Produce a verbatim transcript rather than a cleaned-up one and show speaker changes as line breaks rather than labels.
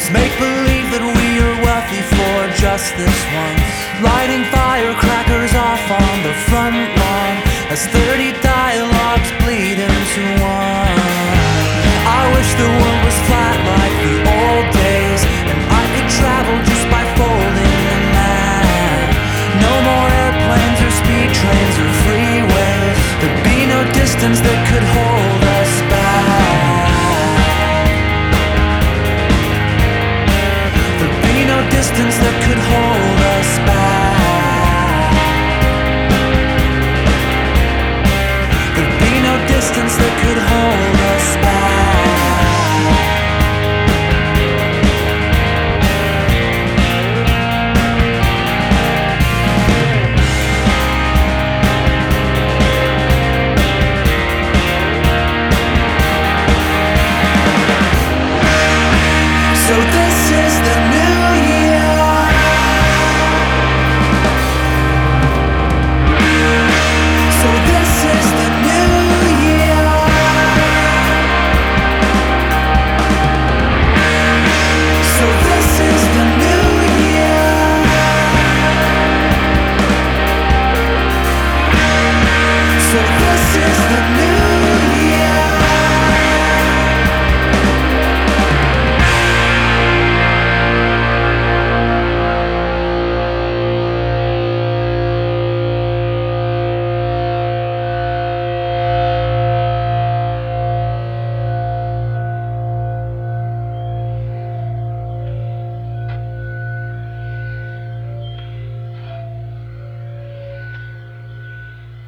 Make believe that we are wealthy for just this once, lighting firecrackers off on the front lawn as thirty dialogues bleed into one. I wish the world was flat like the old days, and I could travel just by folding the map. No more airplanes or speed trains or freeways. There'd be no distance that could hold us back. Distance that could hold